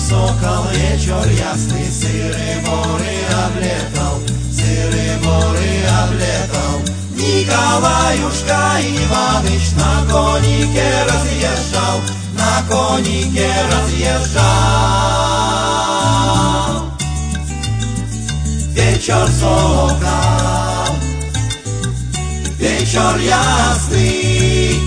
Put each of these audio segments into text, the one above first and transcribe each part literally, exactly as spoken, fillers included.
сокол, вечер ясный, сыры боры облетал, сыры боры облетал. Николаюшка Иваныч на конике разъезжал, на конике разъезжал. Вечер сокол, вечер ясный,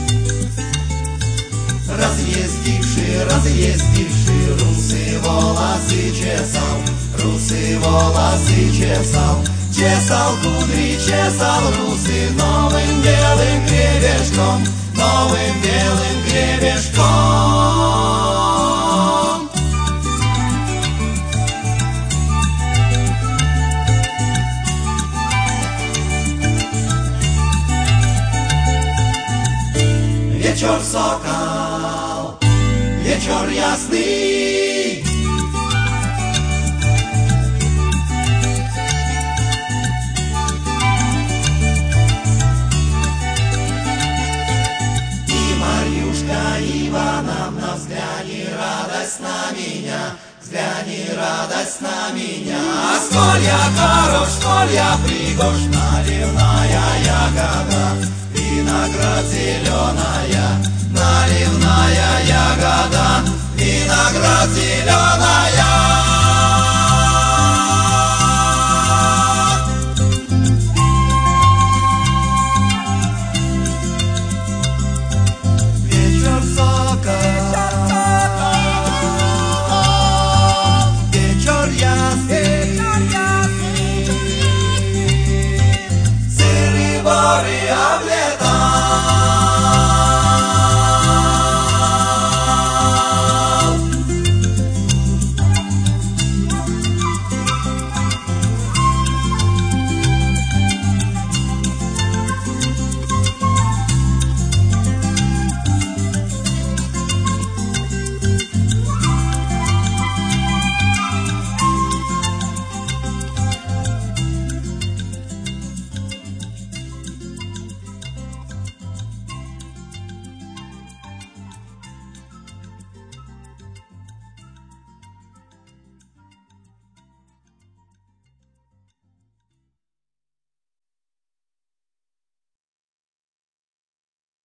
разъездивший, разъездивший, русые волосы чесал, русые волосы чесал, чесал кудри, чесал русы новым белым гребешком, новым белым гребешком. Вечер сокол, вечер ясный, и Марьюшка Ивановна, взгляни радость на меня, взгляни радость на меня. Сколь я хорош, сколь я пригож, наливная ягода, виноград зеленая, наливная ягода, виноград зеленая.